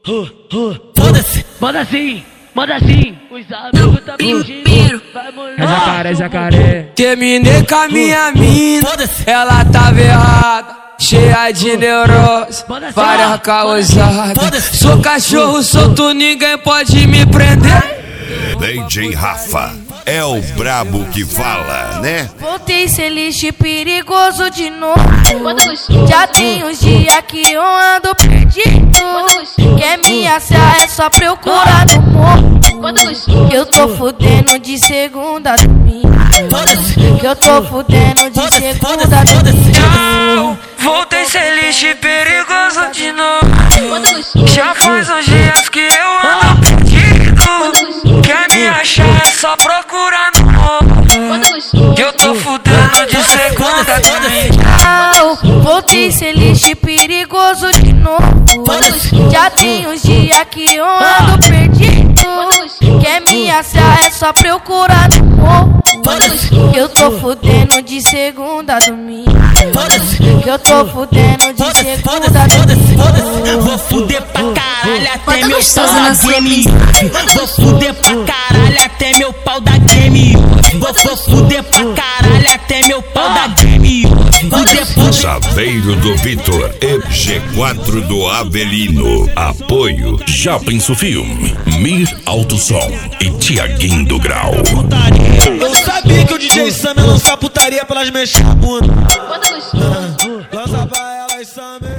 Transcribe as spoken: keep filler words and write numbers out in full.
Foda-se, manda assim, manda assim. Os amigos tá pedindo, vai mulher. É jacaré, é jacaré. Terminei com a minha mina, ela tava errada, cheia de neurose, várias causadas. Sou cachorro solto, ninguém pode me prender. D J Rafa é o brabo que fala, né? Voltei ser lixo perigoso de novo. Já tem uns dias que eu ando perdido. Quer me achar é só procurar no morro. Eu tô fudendo de segunda a domingo. Que eu tô fudendo de segunda a domingo. Voltei ser lixo perigoso de novo. Já faz uns dias que eu ando perdido. Quer me achar é só procurar no morro. Que eu tô fudendo de segunda a domingo. Voltei ser lixo perigoso de novo. Já tem uns dias que eu ando perdido. Quer me achar é só procurar no morro. Que eu tô fudendo de segunda a domingo. Que eu tô fudendo de segunda a domingo. Vou fuder pra caralho até meu pau da game. Vou fuder pra caralho até meu pau da game. Vou fuder pra caralho até meu pau da game. Saveiro do Vitor e G quatro do Avelino. Apoio Japenso Filme, Mir Alto Som e Tiaguinho do Grau. Eu sabia que o D J Sam ia lançar putaria pra elas mexer a bunda. Lança pra elas, Sam.